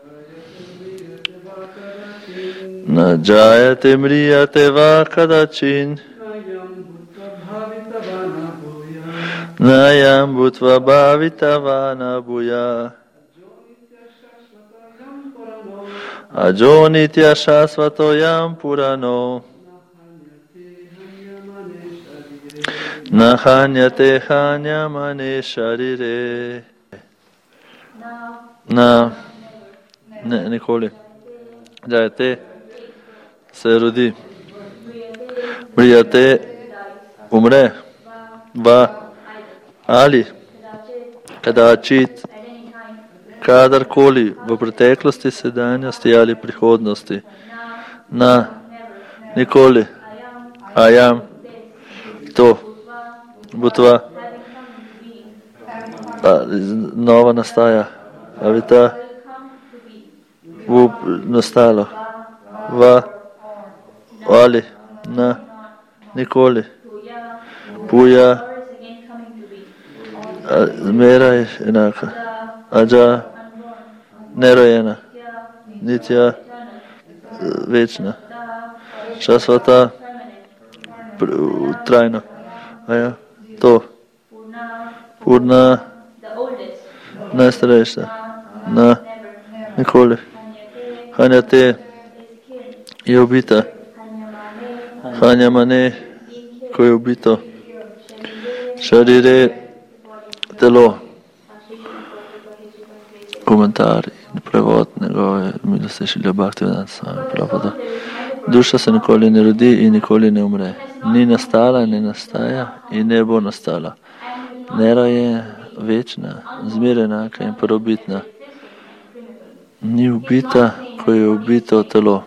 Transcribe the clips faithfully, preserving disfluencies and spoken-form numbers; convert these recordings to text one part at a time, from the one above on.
Na jayate mriyate va kadachin. Nayam bhutva bhavitavana bhuya. Ajo nitya shasvatoyam purano. Nahanyate hanyamane sharire. Na, ne, nikoli. Jayate se rodi. Mriyate umre. Va ali kadachit kadarkoli v preteklosti, sedanjosti ali prihodnosti. Na nikoli. Ajam to. Butva nova nastaja. Avita vup nastalo. Va ali na nikoli. Puja zmeraj enaka. Aja nerojena. Nitja večna. Šasvata trajno. Aja, to. Purna najstarejša. Na nikoli. Hanyate je ubita. Hanyamane, ko je ubito. Šarire, telo. Komentar in prevod njegove milosti Šrila Bhaktivedanta Swami Prabhupada. Duša se nikoli ne rodi in nikoli ne umre. Ni nastala, ne nastaja in ne bo nastala. Nera je večna, zmeraj enaka in prvobitna. Ni ubita, ko je ubito telo.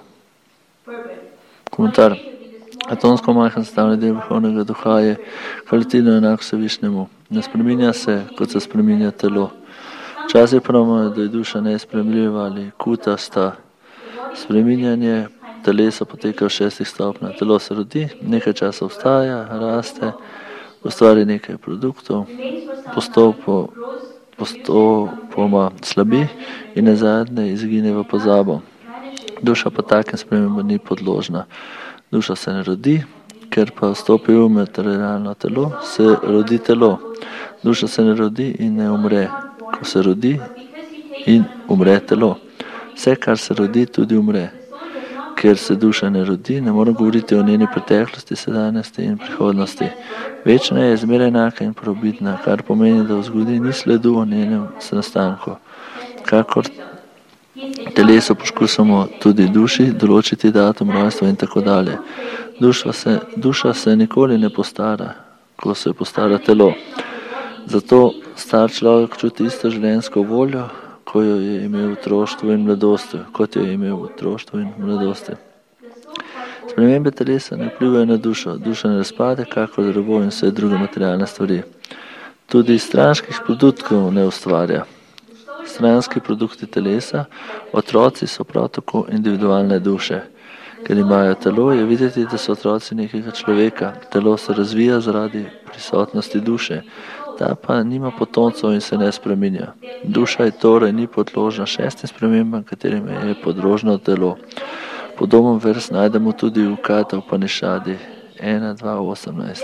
Komentar. Atomsko majhen sestavni del vrhovnega duha je kvalitetno enako Vsevišnjemu. Ne spreminja se, kot se spreminja telo. Včasih pravimo, da je duša nespremljiva ali kutasta. Spreminjanje telesa poteka v šestih stopnjah. Telo se rodi, nekaj časa obstaja, raste, ustvari nekaj produktov, postopo, postopoma slabi in nazadnje izgine v pozabo. Duša pa takem spremembam ni podložna. Duša se ne rodi, ker pa vstopi v materialno telo, se rodi telo. Duša se ne rodi in ne umre. Ko se rodi in umre telo. Vse, kar se rodi, tudi umre. Ker se duša ne rodi, ne moramo govoriti o njeni preteklosti, sedanjosti in prihodnosti. Večna je, zmeraj enaka in prvobitna, kar pomeni, da v zgodovini ni sledu o njenem nastanku. Kakor telesu poskusimo tudi duši določiti datum rojstva in tako dalje. Duša se, duša se nikoli ne postara, ko se postara telo. Zato star človek čuti isto življenjsko voljo, ko jo je imel v otroštvu in mladosti, kot jo je imel v otroštvu in mladosti. Spremembe telesa ne vplivajo na dušo. Duša ne razpade, kakor drevo in vse druge materialne stvari. Tudi stranskih produktov ne ustvarja. Stranski produkti telesa, otroci so prav tako individualne duše. Ker imajo telo, je videti, da so otroci nekega človeka. Telo se razvija zaradi prisotnosti duše. Ta pa nima potomcev in se ne spreminja. Duša je torej ni podložna šestim spremembam, katerim je podložno telo. Podoben vers najdemo tudi v Kata Upanishadi ena, dva, osemnajst.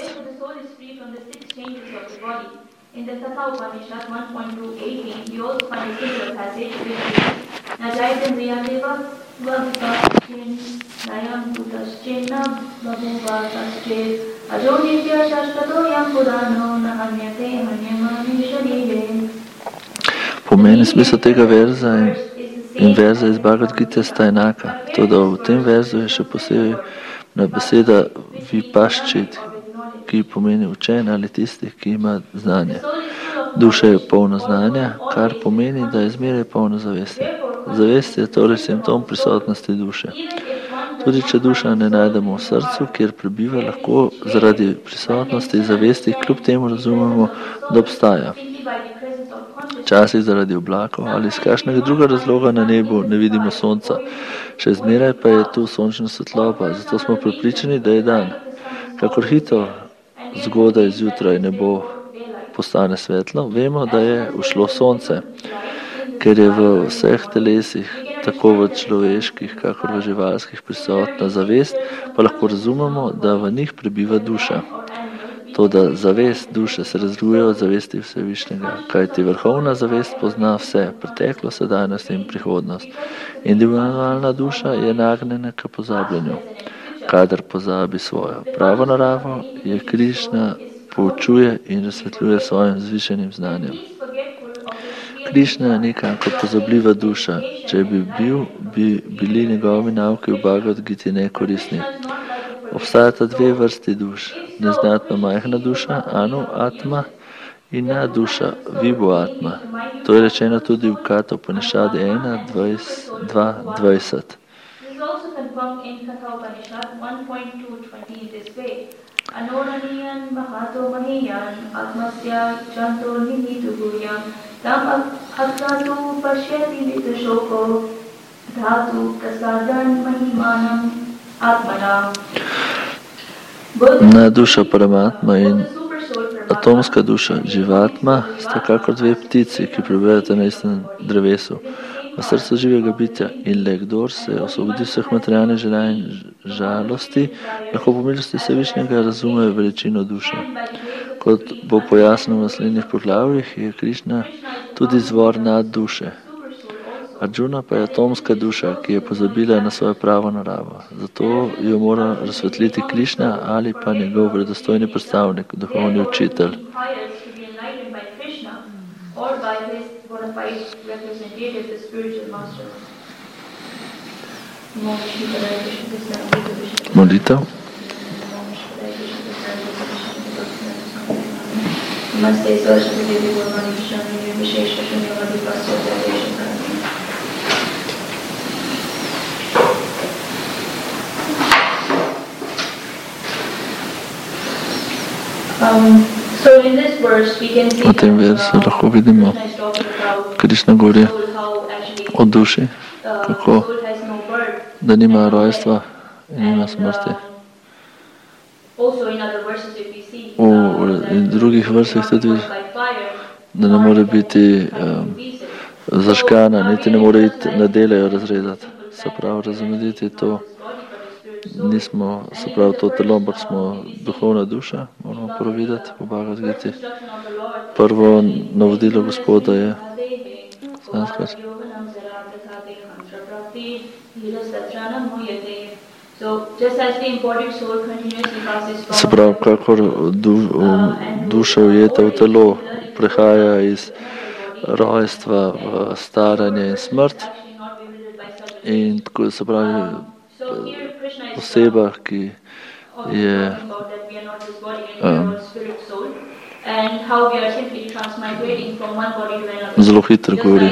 In the Katha Upanishad one point two eighteen, you also find a similar passage which is Najaitam Riyadeva Vavitaschin Nayam Putaschinna Vabhuvatasche Ajonitya Shashtato Yam Purano Nahanyate Hanyamani Sharire. Pomeni smisel tega verza in, in verza iz Bhagavad Gite sta enaka. Toda v tem verzu je še posebej na beseda vipaščit, ki pomeni učen ali tisti, ki ima znanje. Duša je polna znanja, kar pomeni, da je zmeraj polna zavesti. Zavest je torej simptom prisotnosti duše. Tudi če duša ne najdemo v srcu, kjer prebiva, lahko zaradi prisotnosti zavesti kljub temu razumemo, da obstaja. Včasih zaradi oblakov ali iz kakšnega druga razloga na nebu ne vidimo sonca. Še zmeraj pa je tu sončna svetloba, zato smo prepričani, da je dan. Kakor hitro zgodaj zjutraj nebo postane svetlo, vemo, da je ušlo sonce. ker je v vseh telesih, tako v človeških, kakor v živalskih, prisotna zavest, pa lahko razumemo, da v njih prebiva duša. Toda zavest duše se razlikuje od zavesti Vsevišnjega, kajti vrhovna zavest pozna vse, preteklo, sedajnost in prihodnost. Individualna duša je nagnjena k pozabljanju. Kadar pozabi svojo pravo naravo, je Krišna poučuje in razsvetljuje svojim zvišenim znanjem. Krišna je nekako pozabljiva duša. Če bi bil, bi bili njegovi nauki v Bhagavad Giti nekoristni. Obstajata dve vrsti duš. Neznatno majhna duša, Anu Atma, in na duša, Vibhu Atma. To je rečeno tudi v Kata Upanishadi ena, dva, dvajset. Anoraniyan mahato mahiyan atmasya chanto nimitu guryan tam akhatu pashyati vitashoko dhatu prasadan mahimanam atmanam. Na duša Paramatma in atomska duša Živatma sta kakor dve ptici, ki prebivata na istem drevesu. V srcu živega bitja in le kdor se osvobodi vseh materialnih želja in žalosti, lahko po milosti Vsevišnjega razume veličino duše. Kot bo pojasnil v naslednjih poglavjih, je Krišna tudi izvor nad duše. Arjuna pa je atomska duša, ki je pozabila na svojo pravo naravo. Zato jo mora razsvetliti Krišna ali pa njegov vredostojni predstavnik, duhovni učitelj. Molitev. Um, so in this verse we can see v tem versu lahko vidimo, Krišna govori o duši, kako da nima rojstva in nima smrti. V drugih vrstah tudi, da ne more biti um, zažgana, niti ne more iti na dele jo razrezati. Se pravi, razumeti to, nismo, se pravi, to telo, ampak smo duhovna duša, moramo prvo videti, v Bhagavad Giti. Prvo navodilo Gospoda je sanskrit. Se pravi, kakor du, duša ujeta v telo prehaja iz rojstva v staranje in smrt, in tako se pravi, oseba, ki je um, zelo hitro govori.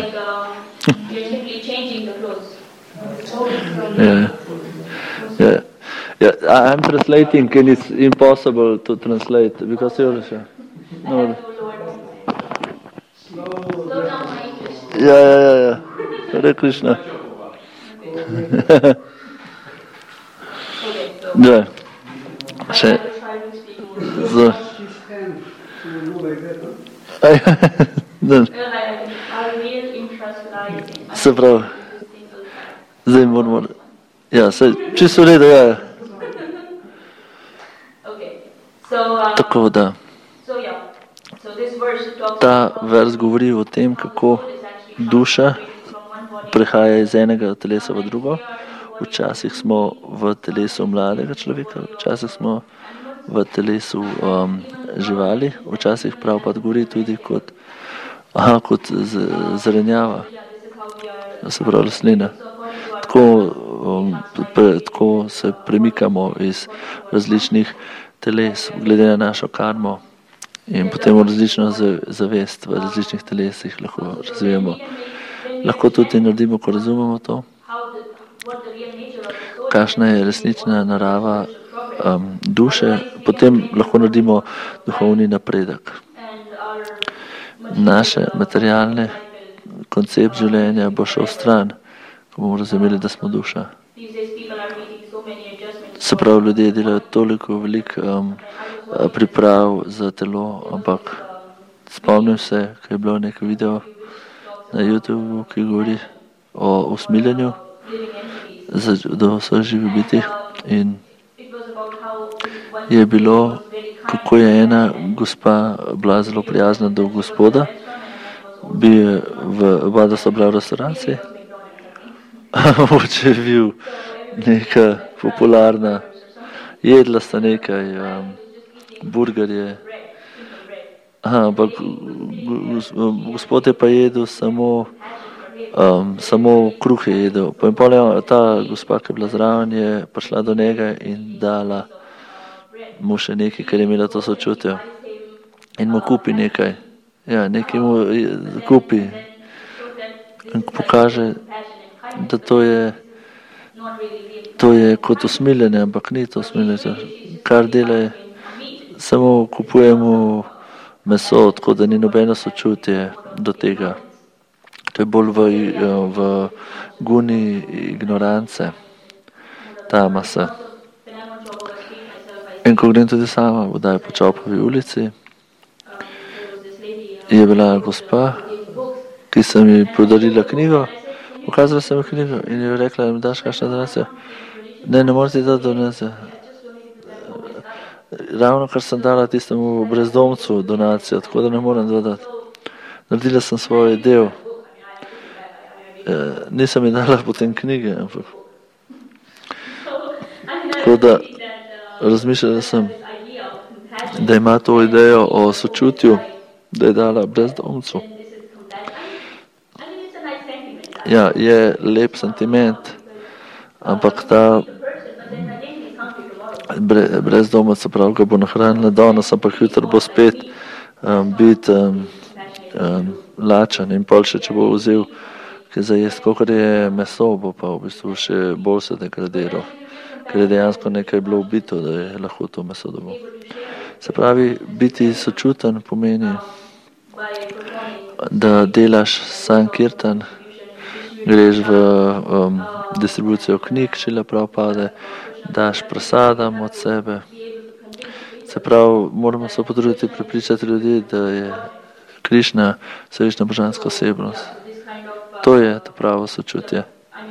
Yeah. Yeah. Yeah. I'm translating and it's impossible to translate because you're no. Yeah, yeah, yeah, yeah. Hare Krishna. Ja, še z... Se pravi, zdaj moramo... Ja, se čisto v redu, ja. Tako da, ta vers govori o tem, kako duša prehaja iz enega telesa v drugo. Včasih smo v telesu mladega človeka, včasih smo v telesu um, živali, včasih prav pa govori tudi kot, aha, kot z, zelenjava, se pravi rastlina. Tako, um, pre, tako se premikamo iz različnih teles, glede na našo karmo, in potem v različno zavest v različnih telesih lahko razvijemo. Lahko tudi naredimo, ko razumemo to, kakšna je resnična narava um, duše, potem lahko naredimo duhovni napredek. Naše materialne koncept življenja bo šel stran, ko bomo razumeli, da smo duša. Se pravi, ljudje delajo toliko velik um, priprav za telo, ampak spomnim se, ko je bilo nekaj video, na YouTubeu, ki govori o usmiljenju do vseh živih bitij. In je bilo, kako je ena gospa bila zelo prijazna do Gospoda, bi v voda so bila v restauraciji, mogoče je bil neka popularna, jedla sta nekaj, um, burgerje, aha, ampak Gospod je pa jedel samo, um, samo kruh je jedel. Pa in pol je ta gospa, ki je bila zraven, je prišla do njega in dala mu še nekaj, ker je imela to sočutje. In mu kupi nekaj. Ja, nekaj mu kupi. In pokaže, da to je, to je kot usmiljenje, ampak ni to usmiljenje. Kar dela je, samo kupuje mu meso, tako da ni nobeno sočutje do tega. To je bolj v, v guni ignorance, tamasa. In ko grem tudi sama, bodaj po Čopovi ulici, je bila gospa, ki sem ji podarila knjigo, pokazala sem ji knjigo in je rekla, da mi daš kakšna donacija. Ne, ne morate dati donacija. Ravno kar sem dala tistemu brezdomcu donacijo, tako da ne morem dodati. Naredila sem svoj del. E, nisem ji dala potem knjige, ampak. Tako da razmišljala sem, da ima to idejo o sočutju, da je dala brezdomcu. Ja, je lep sentiment, ampak ta bre, brezdomac, se pravi, ga bo nahranila danes, ampak jutri bo spet um, biti um, um, lačen in pol še, če bo vzel kaj za jesti, kakor je meso, bo pa v bistvu še bolj se degradiral, ker je dejansko nekaj bilo ubito, da je lahko to meso dobil. Se pravi, biti sočuten pomeni, da delaš sankirtan, greš v um, distribucijo knjig, Šrila Prabhupada, daš prasadam od sebe. Se pravi, moramo se potruditi prepričati ljudi, da je Krišna vsevišna božanska osebnost. To je to pravo sočutje.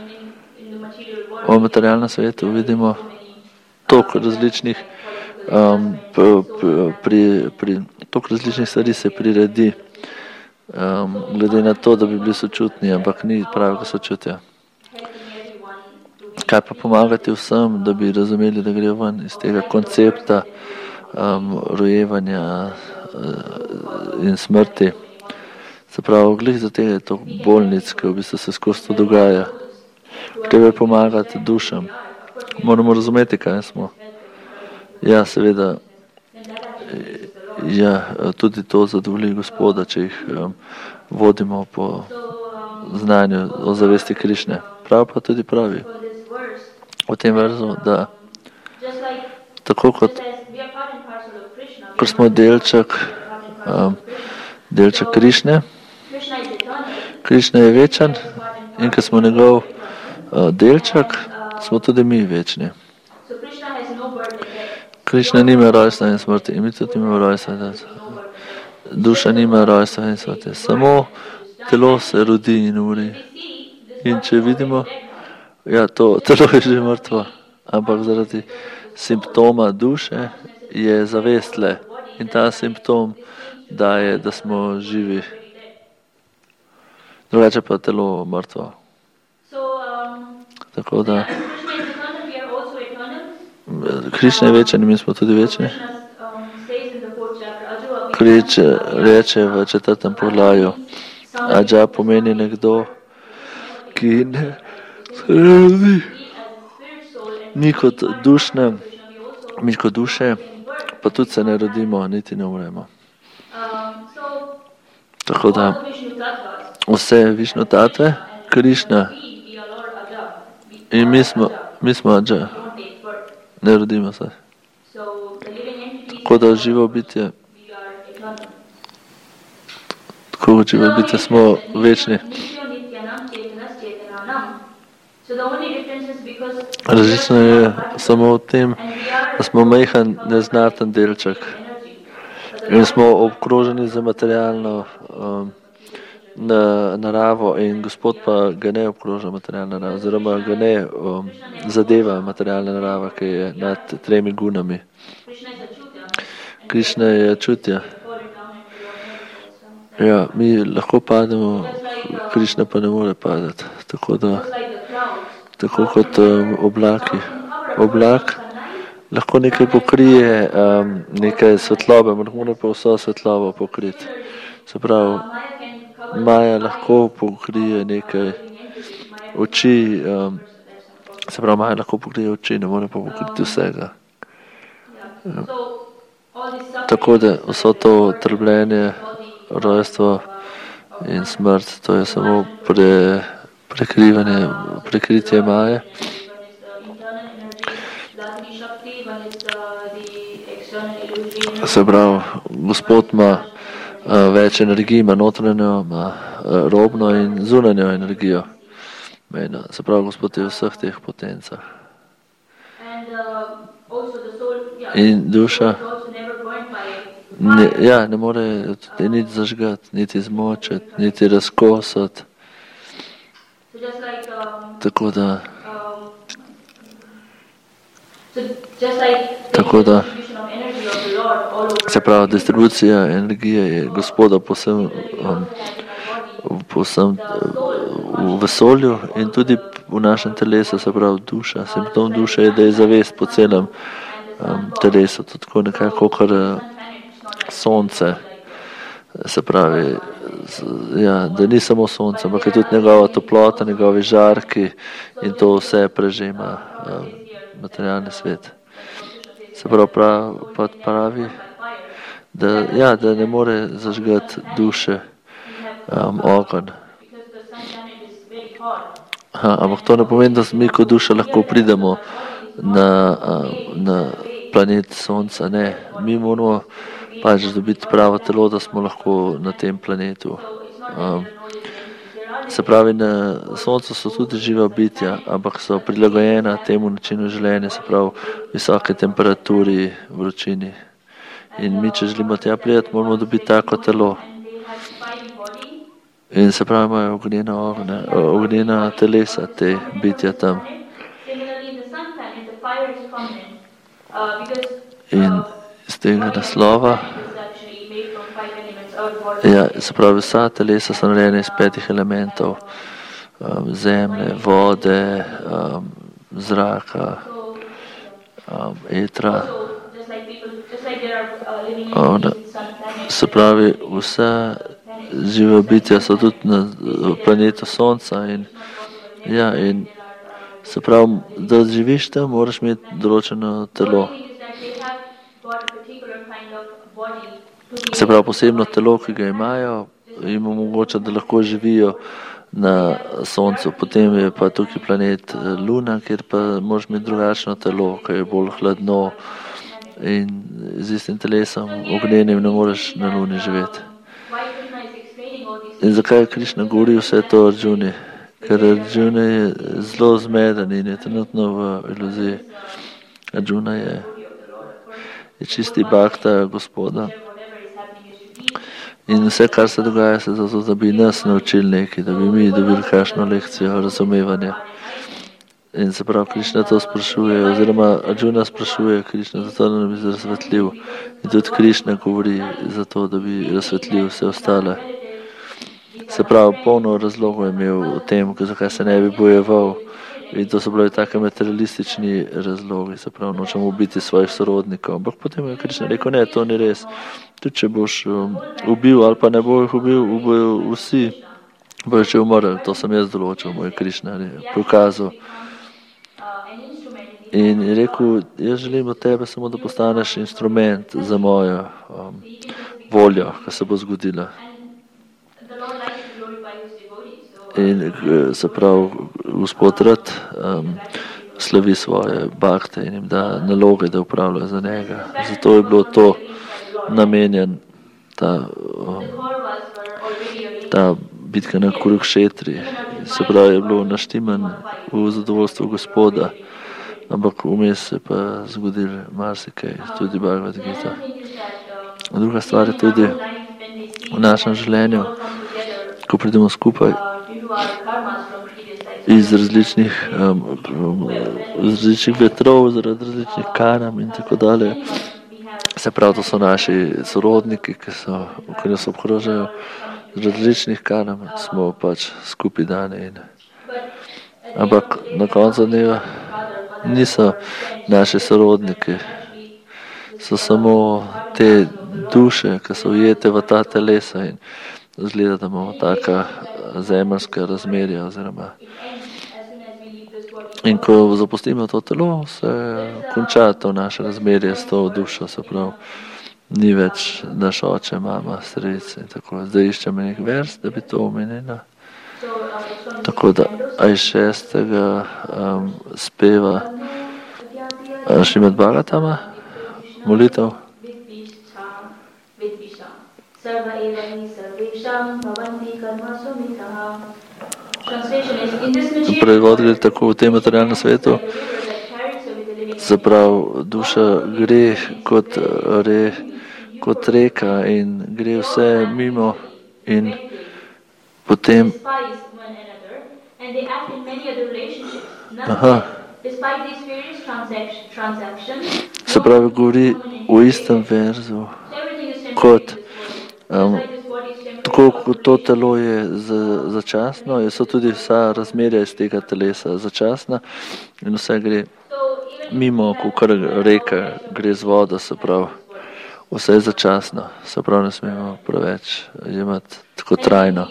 V materialnem svetu vidimo toliko različnih um, pri, pri, toliko različnih stvari se priredi, um, glede na to, da bi bili sočutni, ampak ni pravega sočutja. Kaj pa pomagati vsem, da bi razumeli, da gre ven iz tega koncepta um, rojevanja uh, in smrti. Se pravi, glih za te je to bolnic, ki v bistvu se skozi to dogaja. Treba je pomagati dušam. Moramo razumeti, kaj smo. Ja, seveda, ja, tudi to zadovolji Gospoda, če jih um, vodimo po znanju o zavesti Krišne. Prav pa tudi pravi v tem verzu, da tako kot ko smo delček, um, delček Krišne, Krišna je večen in ko smo njegov uh, delček, smo tudi mi večni. Krišna nima rojstva in smrti in mi tudi imamo rojstva in smrti. Duša nima rojstva in smrti. Samo telo se rodi in umri. In če vidimo, ja, to telo je že mrtvo, ampak zaradi simptoma duše je zavest le. In ta simptom daje, da smo živi. Drugače pa telo mrtvo. Tako da Krišna je večen in mi smo tudi večni. Kriče, reče v četrtem poglavju, Ađa pomeni nekdo, ki ne se rodi. Mi kot dušne, mi kot duše, pa tudi se ne rodimo, niti ne umremo. Tako da vse Višnu tatve, Krišna in mi smo, mi smo Ađa. Ne rodimo se. Tako da živo bitje, tako kot živo bitje smo večni. Različno je samo v tem, da smo majhen, neznaten delček in smo obkroženi z materialno um, na naravo in Gospod pa ga ne obkroža materialna narava, oziroma ga ne um, zadeva materialna narava, ki je nad tremi gunami. Krišna je čutja. Ja, mi lahko pademo, Krišna pa ne more padati. Tako da, tako kot um, oblaki. Oblak lahko nekaj pokrije, um, nekaj svetlobe, mora pa vso svetlobo pokriti. Se pravi, Maja lahko pokrije nekaj oči, um, se pravi, Maja lahko pokrije oči, ne more pa pokriti vsega. Ja. Tako da vso to trpljenje, rojstvo in smrt, to je samo pre, prekrivanje, prekritje Maje. Se pravi, Gospod ima uh, več energij, ima notranjo, ima uh, robno in zunanjo energijo. In, uh, se pravi, Gospod je v vseh teh potencah. In duša ne, ja, ne more niti zažgati, niti zmočiti, niti razkosati. Tako da Tako da se pravi, distribucija energije je Gospoda posem, um, posem v vesolju in tudi v našem telesu, se pravi duša. Simptom duše je, da je zavest po celem um, telesu, tako nekako kar sonce, se pravi, ja, da ni samo sonce, ampak je tudi njegova toplota, njegovi žarki in to vse prežema um, materialni svet. Se pravi, prav, pa pravi, da, ja, da ne more zažgati duše um, ogenj. Ampak to ne pomeni, da mi kot duša lahko pridemo na, um, na planet Sonca. Ne, mi moramo pač dobiti pravo telo, da smo lahko na tem planetu. Um, Se pravi, na Soncu so tudi živa bitja, ampak so prilagojena temu načinu življenja, se pravi visoke temperaturi, vročini. In mi, če želimo tja priti, moramo dobiti tako telo. In se pravi, imajo ognjena ognja, ognjena telesa te bitja tam. In iz tega naslova, ja, se pravi, vsa telesa so narejena iz petih elementov, um, zemlje, vode, um, zraka, um, etra. Um, se pravi, vse žive bitja so tudi na planetu Sonca in, ja, in se pravi, da živiš tam, moraš imeti določeno telo. Se pravi, posebno telo, ki ga imajo, jim omogoča, da lahko živijo na Soncu. Potem je pa tukaj planet Luna, kjer pa moraš imeti drugačno telo, ki je bolj hladno in z istim telesom ognjenim ne moreš na Luni živeti. In zakaj Krišna govori vse to Arjuni? Ker Arjuna je zelo zmeden in je trenutno v iluziji. Arjuna je, je čisti bhakta Gospoda. In vse, kar se dogaja, se zato, da bi nas naučili nekaj, da bi mi dobili kakšno lekcijo razumevanja. In se pravi, Krišna to sprašuje, oziroma Arjuna sprašuje Krišna, zato da bi razsvetljiv. In tudi Krišna govori zato, da bi razsvetljiv vse ostale. Se pravi, polno razlogov je imel o tem, zakaj se ne bi bojeval. In to so bili take materialistični razlogi, se pravi, nočemo ubiti svojih sorodnikov. Ampak potem je Krišna rekel, ne, to ni res. Tudi če boš um, ubil ali pa ne bo jih ubil, ubil vsi, bojo že umrli. To sem jaz določil, moj Krišna je prikazal. In je rekel, jaz želim od tebe samo, da postaneš instrument za mojo um, voljo, ki se bo zgodila. In se pravi, Gospod rad um, slavi svoje bhakte in jim da naloge, da upravljajo za njega. Zato je bilo to namenjen ta, um, ta bitka na Kurukšetri. Se pravi, je bilo naštiman v zadovoljstvo Gospoda, ampak vmes se pa zgodil marsikaj, tudi Bhagavad Gita. Druga stvar je tudi v našem življenju, ko pridemo skupaj iz različnih, um, različnih vetrov, zaradi različnih karam in tako dalje. Se pravi, to so naši sorodniki, ki, so, ki nas obkrožajo z različnih karam, smo pač skupaj dani. In, ampak na koncu dneva niso naši sorodniki, so samo te duše, ki so ujete v ta telesa in zgleda, da imamo taka zemeljska razmerja oziroma. In ko zapustimo to telo, se konča to naše razmerje s to dušo, se pravi, ni več naš oče, mama, stric in tako. Zdaj iščemo nek vers, da bi to omenila. Tako da aj šestega um, speva Šrimad Bhagavatama, molitev. Prevod gre tako v tem materialnem svetu, se pravi, duša gre kot, re, kot reka in gre vse mimo in potem aha, se pravi, govori v istem verzu kot um, tako kot to telo je začasno, so tudi vsa razmerja iz tega telesa začasna in vse gre mimo, kar reka gre z vodo, se pravi, vse je začasno, se pravi, ne smemo preveč imati tako trajno.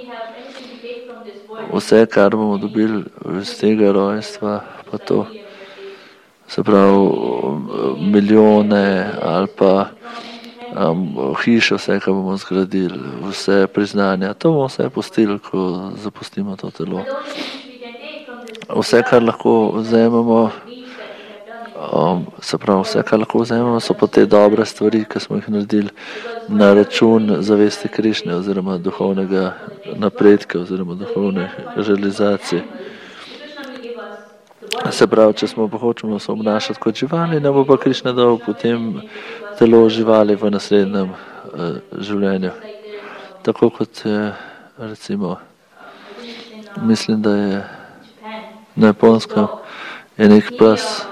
Vse, kar bomo dobili iz tega rojstva, pa to, se pravi, milijone ali pa um, hiše, vse, kar bomo zgradili, vse priznanja, to bomo vse pustili, ko zapustimo to telo. Vse, kar lahko vzememo, um, se pravi, vse, kar lahko vzememo, so pa te dobre stvari, ki smo jih naredili na račun zavesti Krišne oziroma duhovnega napredka oziroma duhovne realizacije. Se pravi, če smo pa hočemo se obnašati kot živali, ne bo pa Krišna dal potem telo živali v naslednjem uh, življenju. Tako kot je, recimo, mislim, da je na Japonskem je nek pes.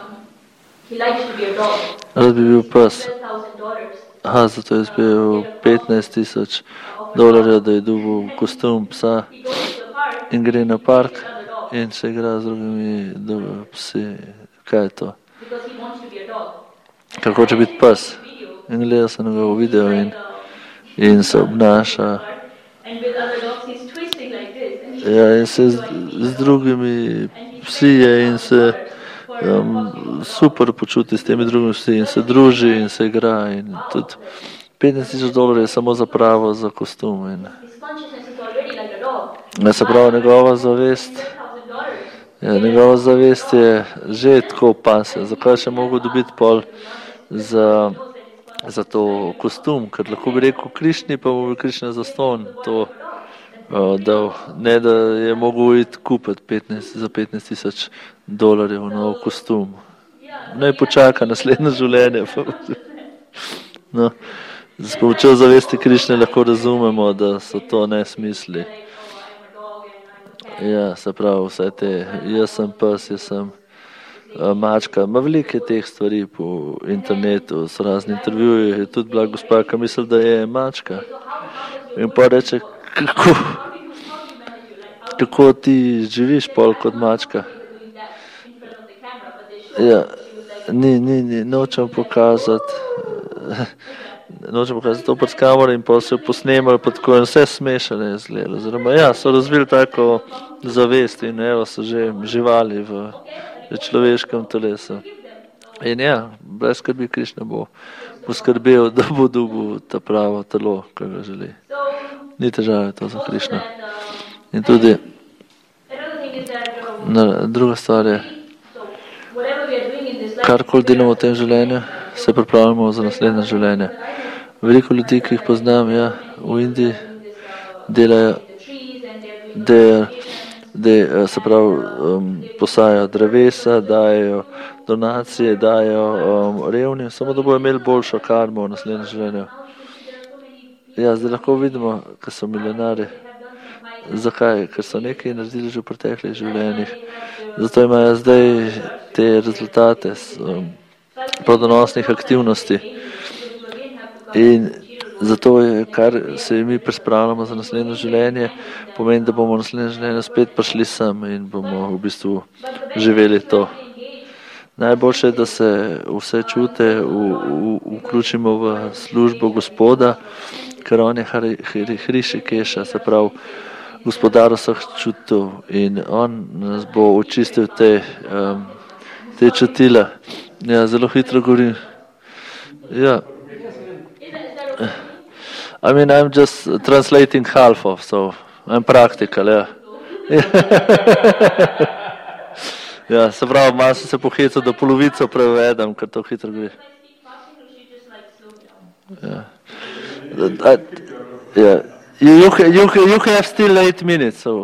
Rad bi bil pes. Aha, zato je spel petnajst tisoč dolarjev, da je dobil kostum psa in gre na park in se igra z drugimi psi. Kaj je to? Ker hoče biti pes. In gleda se njegov video in, in se obnaša. Ja, in se z, z drugimi psi je in se um, super počuti s temi drugimi psi in se druži in se igra in tudi petnajst tisoč dolarjev je samo za pravo, za kostum. In, ne, se pravi, njegova zavest, ja, njegova zavest je že tako pase. Zakaj še mogo dobiti pol za, za to kostum? Ker lahko bi rekel Krišni, pa bo bi Krišna zastonj to uh, dal. Ne, da je mogel iti kupiti petnajst, za petnajst tisoč dolarjev nov kostum. Naj počaka naslednje življenje. No, s pomočjo zavesti Krišne lahko razumemo, da so to nesmisli. Ja, se pravi, vse te, jaz sem pes, jaz sem uh, mačka. Ma veliko je teh stvari po internetu, so razni intervjuji, je tudi bila gospa, ki misli, da je mačka. In pa reče, kako, kako ti živiš pol kot mačka. Ja, ni, ni, ni, nočem pokazati, nočem pokazati to pred kamero in pa se jo posnemali, pa tako in vse smešane je zgledalo. Oziroma, ja, so razvili tako zavest in evo so že živali v človeškem telesu. In ja, brez skrbi Krišna bo poskrbel, da bo dobil ta pravo telo, kar ga želi. Ni težave to za Krišno. In tudi na, druga stvar je, karkoli delamo v tem življenju, se pripravljamo za naslednje življenje. Veliko ljudi, ki jih poznam, ja, v Indiji delajo, de, de, se pravi, um, posajajo drevesa, dajo donacije, dajo um, revnim, samo da bojo imeli boljšo karmo v naslednjem življenju. Ja, zdaj lahko vidimo, ko so milijonari, Zakaj? Ker so nekaj naredili že v preteklih življenjih. Zato imajo zdaj te rezultate um, plodonosnih aktivnosti. In zato je, kar se mi prespravljamo za naslednje življenje, pomeni, da bomo v naslednje življenje spet prišli sem in bomo v bistvu živeli to. Najboljše je, da se vse čute v, v, vključimo v službo Gospoda, ker on je Hriši Keša, se pravi gospodar vseh čutov in on nas bo očistil te, um, te čutila. Ja, zelo hitro govorim. Ja. I mean, I'm just translating half of, so I'm practical, ja. Ja, se pravi, malo sem se pohecel, da polovico prevedem, ker to hitro gre. Ja. Ja. You, you, you, you have still eight minutes, so.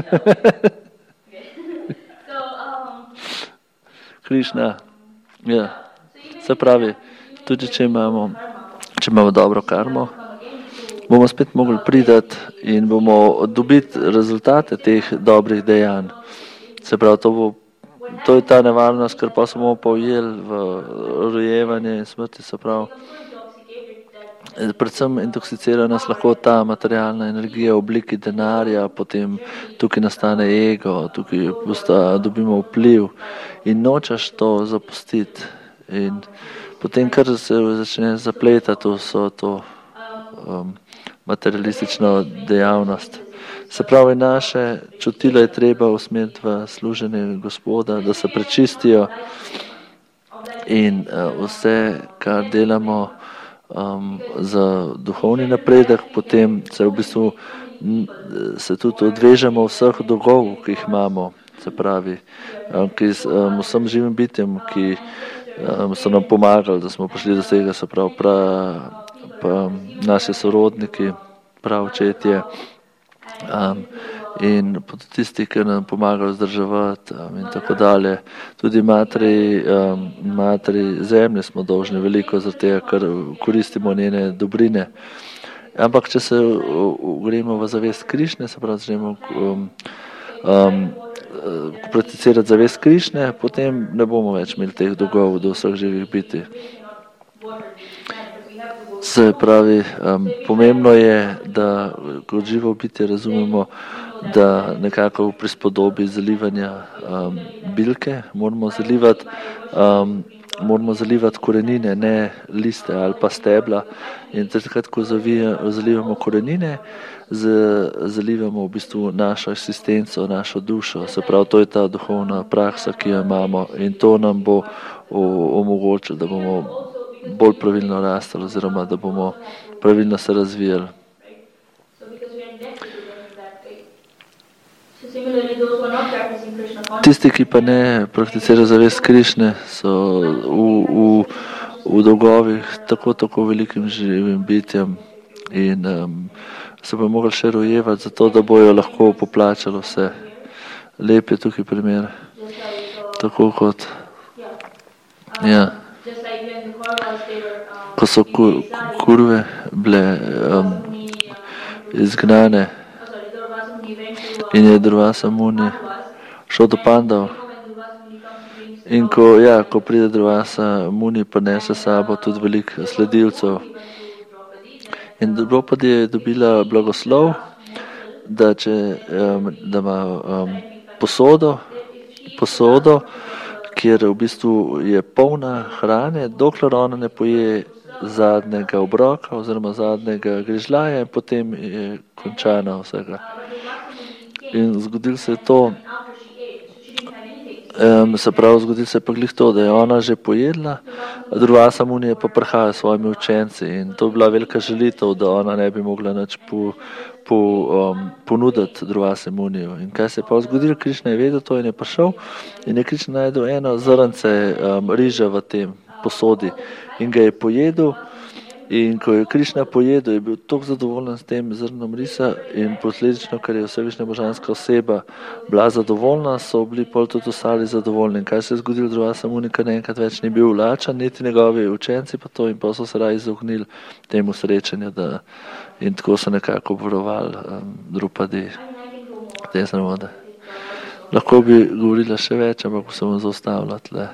Krišna. Ja. Se pravi, tudi če imamo, če imamo dobro karmo, bomo spet mogli priti in bomo dobiti rezultate teh dobrih dejanj. Se pravi, to bo To je ta nevarnost, ker pa smo pa ujeli v rojevanje in smrti, se pravi. Predvsem intoksicira nas lahko ta materialna energija v obliki denarja, potem tukaj nastane ego, tukaj posta, dobimo vpliv in nočeš to zapustiti. In potem, kar se začne zapletati, so to um, materialistično dejavnost. Se pravi, naše čutila je treba usmeriti v služenje Gospoda, da se prečistijo in uh, vse, kar delamo um, za duhovni napredek, potem se v bistvu se tudi odvežemo vseh dolgov, ki jih imamo, se pravi, um, ki um, vsem živim bitjem, ki um, so nam pomagali, da smo prišli do tega, se pravi, pra, pa naši sorodniki, prav očetje, Um, in tudi tisti, ki nam pomagajo vzdrževati um, in tako dalje. Tudi materi, um, materi zemlje smo dolžni veliko, zaradi tega, ker koristimo njene dobrine. Ampak, če se gremo v zavest Krišne, se pravi, začnemo um, um, prakticirati zavest Krišne, potem ne bomo več imeli teh dolgov do vseh živih biti. Se pravi, um, pomembno je, da kot živo bitje razumemo, da nekako v prispodobi zalivanja um, bilke moramo zalivati, um, moramo zalivati korenine, ne liste ali pa stebla. In takrat, ko zalivamo korenine, z, zalivamo v bistvu našo eksistenco, našo dušo. Se pravi, to je ta duhovna praksa, ki jo imamo in to nam bo omogočilo, da bomo bolj pravilno rastli oziroma da bomo pravilno se razvijali. Tisti, ki pa ne prakticirajo zavest Krišne, so v, v, v dolgovih tako, tako velikim živim bitjem in um, se bojo mogli še rojevati zato, da bojo lahko poplačali vse. Lep je tukaj primer. Tako kot ja. Ko so kur, kurve bile um, izgnane in je Durvasa Muni šel do Pandav in ko, ja, ko pride Durvasa Muni, prinese sabo tudi veliko sledilcev. In Draupadi je dobila blagoslov, da, če, um, da ima um, posodo, posodo, kjer v bistvu je polna hrane, dokler ona ne poje zadnjega obroka oziroma zadnjega grižljaja in potem je končana vsega. In zgodilo se je to, um, se pravi, zgodilo se je pa glih to, da je ona že pojedla, Durvasa Muni je pa prihajal s svojimi učenci in to je bila velika želitev, da ona ne bi mogla nič po, po, um, ponuditi Durvase Muniju. In kaj se je pa zgodilo, Krišna je vedel to in je prišel in je Krišna najdel eno zrnce um, riža v tem posodi in ga je pojedel. In ko je Krišna pojedel, je bil tako zadovoljen s tem zrnom risa in posledično, ker je vsevišnja božanska oseba bila zadovoljna, so bili pol tudi ostali zadovoljni. In kaj se je zgodilo, Durvasa Muni, ker naenkrat več ni bil lačen, niti njegovi učenci pa to in pa so se raje izognili temu srečanju, da in tako so nekako obvarovali um, Draupadi. stezna voda. Lahko bi govorila še več, ampak se bom zaustavila tle.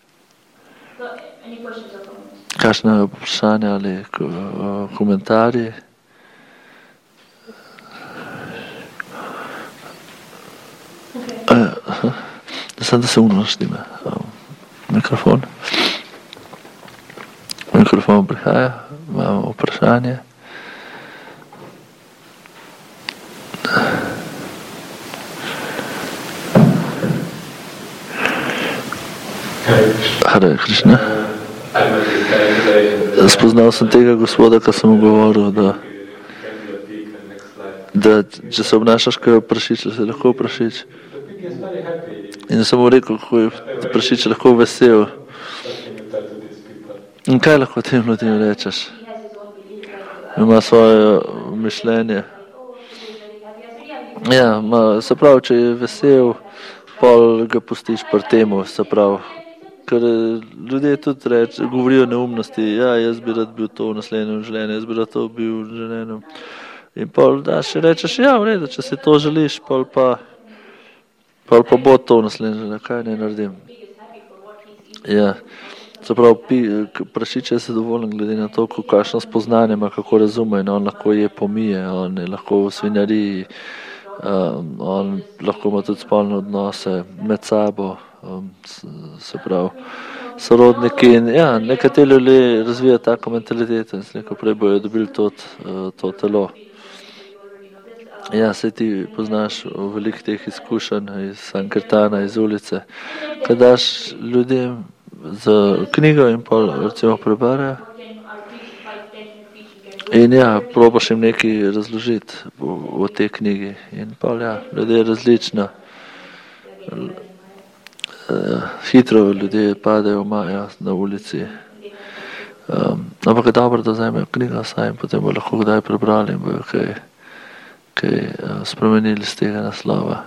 Kakšne vprašanja ali komentarji? Samo da se umno štime. Mikrofon. Mikrofon prihaja. Imamo vprašanje. Hare Krishna. Spoznal sem tega gospoda, ko sem mu govoril, da, da če se obnašaš kot prašič, se lahko prašič. In sem mu rekel, kako je prašič lahko vesel. In kaj lahko tem ljudem rečeš? Ima svoje mišljenje. Ja, ma, se pravi, če je vesel, pol ga pustiš pri temu, se pravi. Ker ljudje tudi reč, govorijo neumnosti, ja, jaz bi rad bil to v naslednjem življenju, jaz bi rad to bil v življenju. In pol daš in rečeš, ja, v redu, če si to želiš, pol pa, pol pa bo to v naslednjem življenju, kaj ne naredim. Ja, se pravi, prašič je zadovoljen glede na to, kakšno spoznanje ima, kako razume, in on lahko je pomije, on je lahko v svinjariji, um, on lahko ima tudi spolne odnose med sabo, Um, se pravi, sorodniki in ja, nekateri ljudje razvijajo tako mentaliteto in slejko prej bojo dobili to, to telo. Ja, saj ti poznaš veliko teh izkušenj iz Sankirtana, iz ulice, kad daš ljudem za knjigo in pol recimo preberejo in ja, probaš jim nekaj razložiti v, v tej knjigi in pol ja, ljudje različno. Hitro ljudje padejo maja na ulici. Um, ampak je dobro, da vzajmejo knjigo saj in potem bo lahko kdaj prebrali in bojo kaj, kaj uh, spremenili z tega naslova.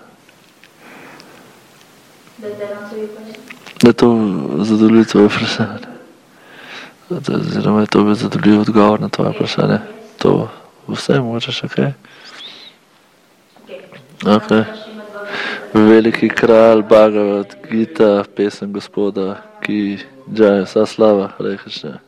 Da to zadovolji tvoje vprašanje. Oziroma je to bi zadovoljiv odgovor na tvoje vprašanje. To vse moče še kaj? Ok. Veliki kralj, Bhagavad Gita, pesem gospoda, ki džaja vsa slava, Hare Krishna.